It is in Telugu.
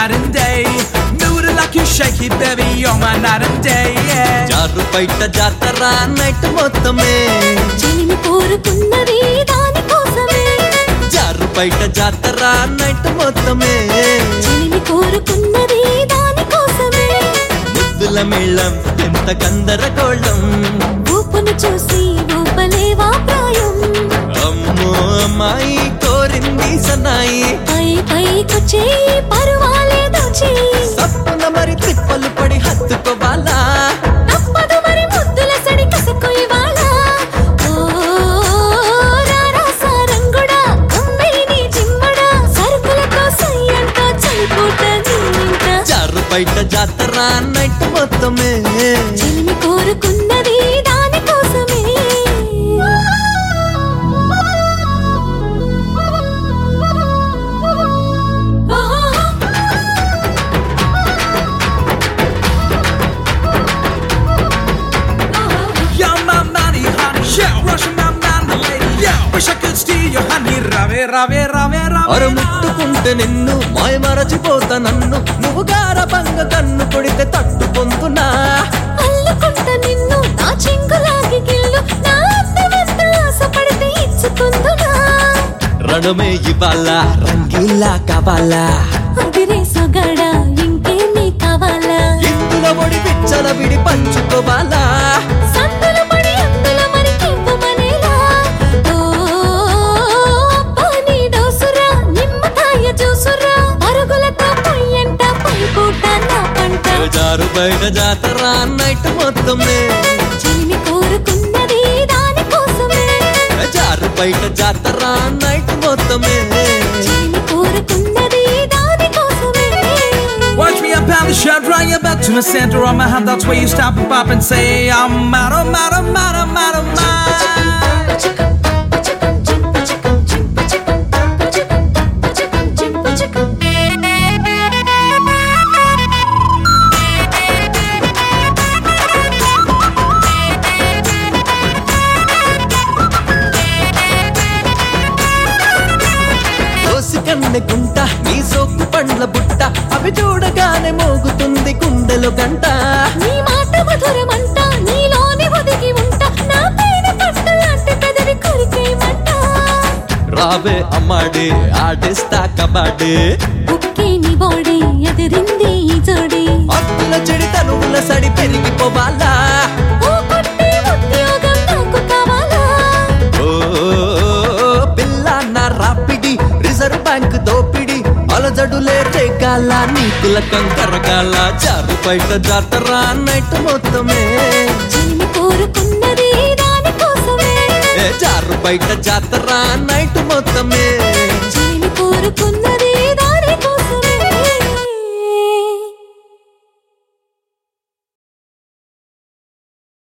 night and day. Mood it like you shake it, baby, you're my night and day, yeah. జారు బయట జాతర నైట్ మొత్తమే చెలిమి కోరుకున్నది దాని కోసమే జారు బయట జాతర నైట్ మొత్తమే చెలిమి కోరుకున్నది దాని కోసమే ముద్దుల మేళం ఎంత గందరగోళం ఊపును చూసి ఊపలేవా ప్రాయం అమ్మో అమ్మాయి కోరింది సన్నాయి పైకొచ్చే పరువాలేదో చెయ్యి సప్పున మరి తిప్పలు పడి హత్తుకోవాలా తప్పదు మరి ముద్దుల సడి కసకు ఇవాళ ఓ రారా సారంగుడా అమ్మాయిని జిమ్మడా సరుకులతో సయ్యంట చలిపూట జీవింట జారు బయట జాతర నైట్ మొత్తమే చెలిమి కోరుకున్నది దాని కోసమే You're my money, honey, yeah. Rushing my mind, the lady, yeah. Wish I could steal your honey, rave, rave, rave, అర rave. ముట్టుకుంటే నిన్ను మాయ మరచిపోతా నన్ను నువ్వు గారబంగ కన్ను కొడితే తట్టు పొందునా అల్లుకుంట నిన్ను నా చెంగులాగి గిల్లు నా అందమంత ఆశపడితే ఇచ్చుకుందునా రణమే ఇవాళ రంగీలా కావాలా అదిరే సొగడా ఇంకేమీ కావాలా ఇందులో ఒడి పిచ్చల విడి పంచుకోవాలా సందులు పడి అందులో మరి కింపుమనేలా ఓ పానీ డోసురా నిమ్మకాయ జ్యూసురా పరుగులతో పొయ్యంట పైపూట నా పంట జారు బయట జాతర నైట్ మొత్తమే చెలిమి కోరుకున్నది దాని కోసమే జారు బయట జాతర నైట్ మొత్తమే చెలిమి కోరుకున్నది దాని కోసమే Watch me up on the shirt, right your back to the center of my hand. That's where you stop and pop and say, I'm out, I'm out, I'm out, I'm out of mind. దోసి కన్నె గుంట నీ సోకు పండ్ల బుట్ట అవి చూడగానే మోగుతుంది గుండెలో గంట నీ మాట మధురమంట నీలోని ఒదిగి ఉంటా నా పైన పట్టలాంటి పెదవి కొరికేయమంట రావే అమ్మాడి ఆడిస్తా కబాడి ఉక్కే నీ బాడీ ఎదిరింది ఈ జోడి అప్పుల చెడి తనువుల సడి పెరిగిపోవాలా ఓ కొట్టే ఉద్యోగం నాకు కావాలా ఓ పిల్ల నా రాపిడి రిజర్వ్ బ్యాంక్ దోపిడి అలజడులే రేగాల నీకుల కంకరగాల జారు బయట జాతర నైట్ మొత్తమే చెలిమి కోరుకున్నది దాని కోసమే జారు బయట జాతర నైట్ మొత్తమే